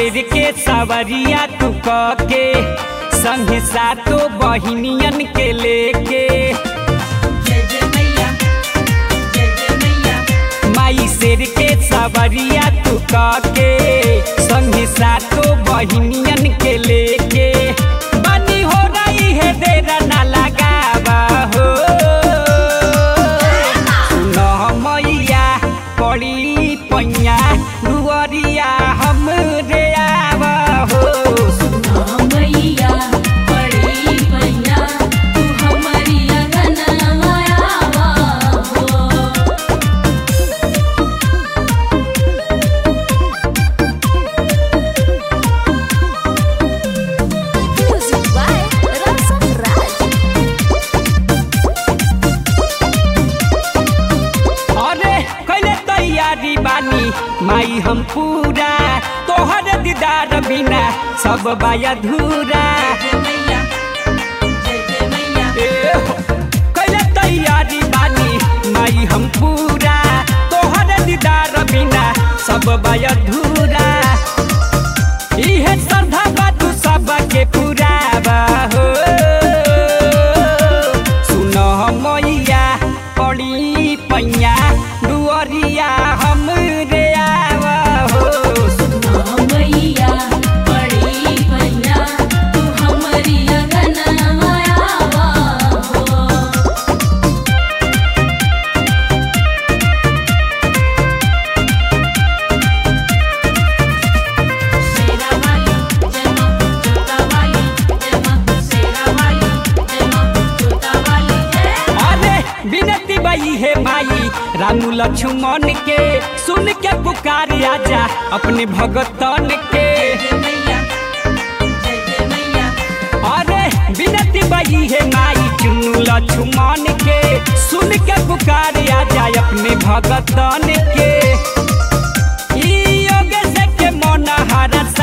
शेर के सवरिया तू के संग सातो बहिनियन के लेके माई शेर के सवरिया तू के संग सातो बहिनियन के लेके बनी हो रही है देर ना लगावा हो सुनो मैया पड़ी पैया दुआरिया हम रे आवा हो माई हम पूरा तोहर दीदार बिना सब बाया धूरा कैले तैयारी बानी माई हम पूरा तोहर दीदार बिना सब बाया धूरा इहे श्रद्धा बा तू सब के पूरा हो सुनो मैया पड़ी पैया दुआरिया हम रे है माई रामू लक्ष्मण के सुन के पुकार आजा अपने भगतन के अरे विनती बई है माई चुनू लक्ष्मण के सुन के पुकार आजा अपने भगतन के योग से के मन हरा